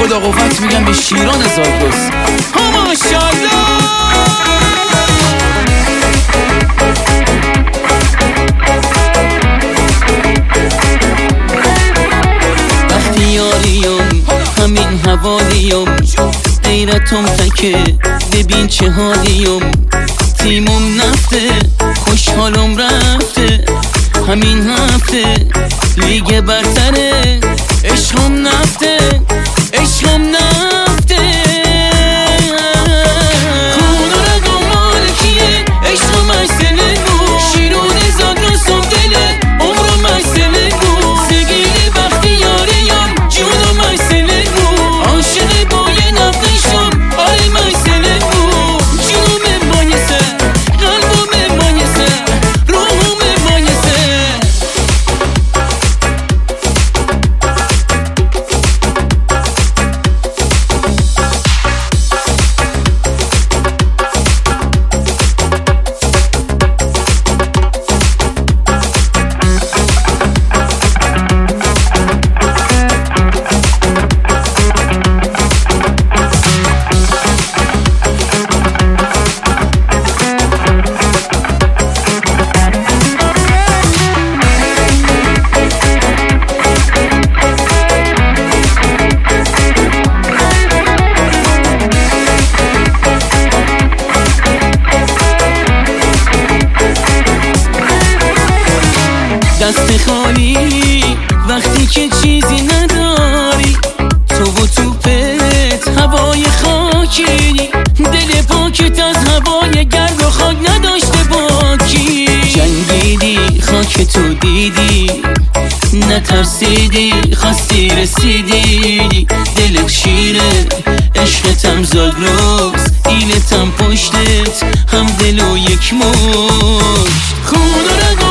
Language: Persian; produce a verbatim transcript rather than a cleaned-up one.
خدا قوت میگم به شیران زاگرس. ها ماشاءالله. وقتی یاریم همین حوالیم، غیرتم تکه ببین چه حالیم. تیمم نفته خوشحالم رفته، همین هفته لیگ برتره. عشقم نفته عشقم نفته، خدا رگم مالکیه. عشقم اشتله بود، شیرون زاگرسم دله، عمرم اشتله بود. سگیل بختی یاریم جونم اشتله بود. عاشق با یه نفقشم آرم اشتله بود. جونم مایسه قلبم مایسه روحم مایسه. دست خالی وقتی که چیزی نداری، تو و توپت هوای خاکی، دل پاکت از هوای گرد و خاک نداشته باکی. جنگیدی خاک تو دیدی، نترسیدی خواستی رسیدی. دلت شیره عشقتم زاگرس، ایلتم پشتت هم دل و یک مشت. خدا